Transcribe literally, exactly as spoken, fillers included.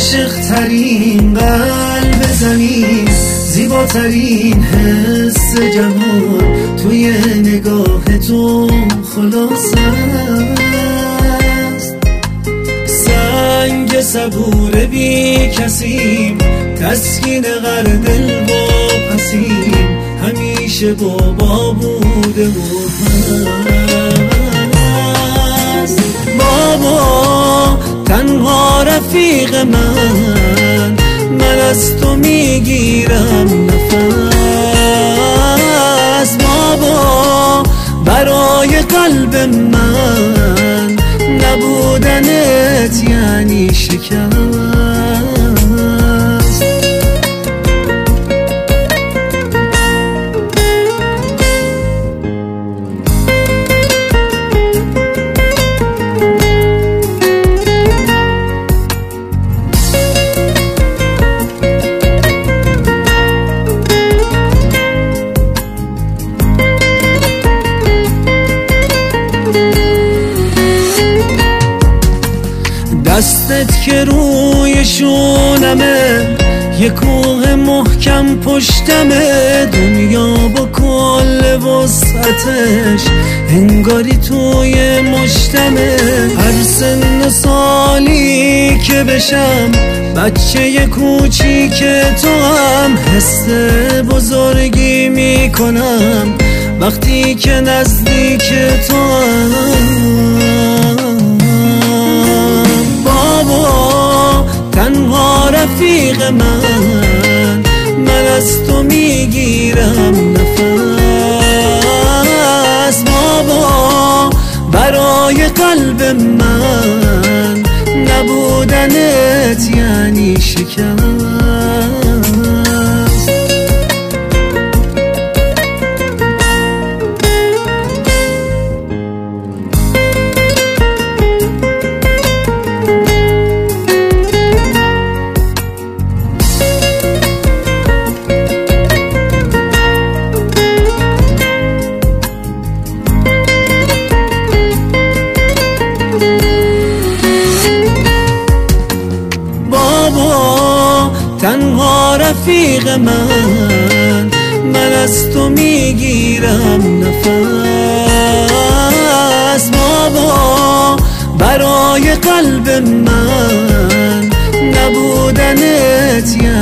عاشق ترین قلب زمین، زیباترین حس جهان توی نگاه تو خلاص است. سنگ صبور بی کسیم، تسکین غر دل با پسیم، همیشه بابا بوده و هست. بابا تنها رفیق من، من از تو میگیرم نفس. بابا برای قلب من، نبودنت یعنی شکست. دستت که روی شونمه، یه کوه محکم پشتمه، دنیا با کل وسعتش انگاری توی مشتمه. هر سن سالی که بشم بچه ی کوچیک تو هم، حس بزرگی میکنم وقتی که نزدیک تو هم. تنها رفیق من، من از تو میگیرم نفس. بابا برای قلب من، نبودنت یعنی شکست. تنها رفیق من، من از تو میگیرم نفس. بابا برای قلب من، نبودنت